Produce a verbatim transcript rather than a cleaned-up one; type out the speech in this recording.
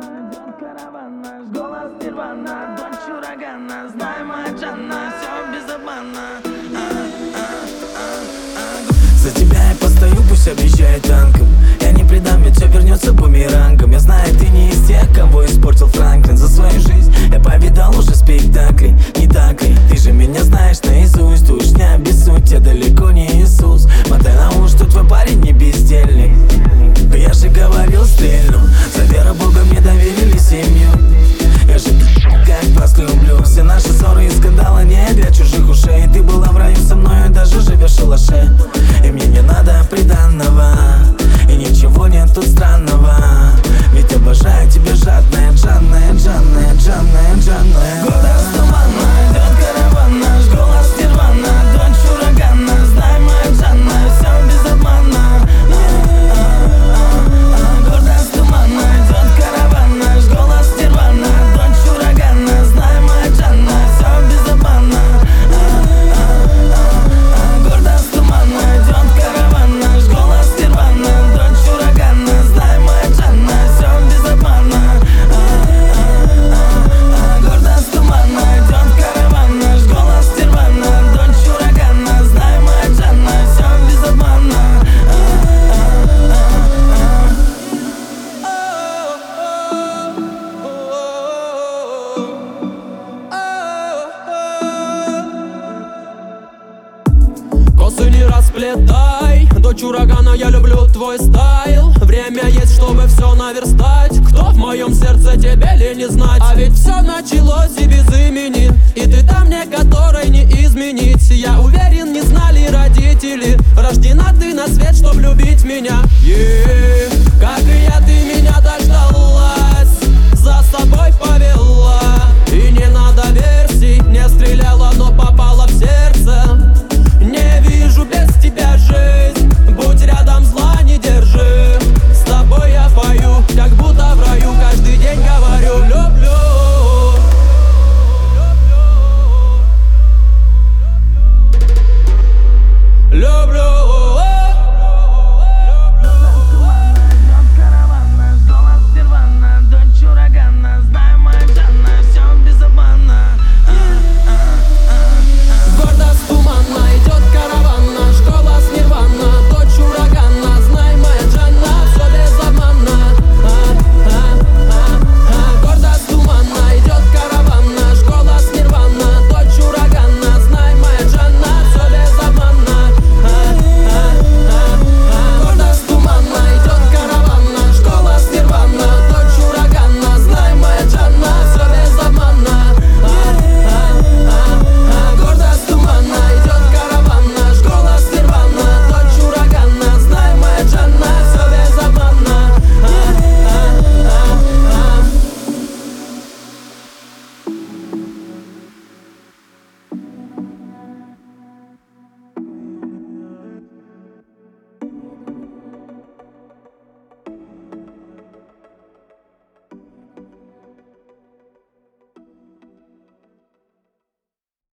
Идет караван наш, голос Нирвана, дочь урагана. Знай, моя Джанна, все без обмана. За тебя я постою, пусть объезжает танком. Я не предам, ведь все вернется бумерангом. Я знаю, ты не из тех, кого испортил Франклин. За свою жизнь я повидал уже спектакли. Не так ли? Ты же меня знаешь наизусть. Уж не обессудь, я далеко не Иисус. Мотай на уши, что твой парень не бездельник. Я же говорил, стрельну. За веру Бога мне доверили семью. Я же как вас люблю. Все наши ссоры и скандалы не для чужих ушей. Ты была в раю со мной, даже живешь в шалаше. И мне не надо приданного, и ничего нет тут странного. Ведь обожаю тебя, жадная, жадная, жадная, жадная, жадная. Года с тумана, идет караван наш, голос Нирвана, дочь урагана. Знай, моя Джанна, все без обмана. Года с тумана, идет караван наш, голос Нирвана, дочь урагана. Знай, моя Джанна, все без обмана. Года с тумана, идет караван наш, голос Нирвана, дочь урагана. Знай, моя Джанна, все без обмана. Гордо с тумана, идет караван наш, голос Нирвана, дочь урагана. Знай, моя Джанна, все без обмана. Косы не расплетай, дочь урагана, я люблю твой стайл. Время есть, чтобы все наверстать. Кто в моем сердце, тебе ли не знать? А ведь все началось и без имени, и ты там мне, которой не изменить. Я уверен, не знали родители, рождена ты на свет, чтоб любить меня. Yeah.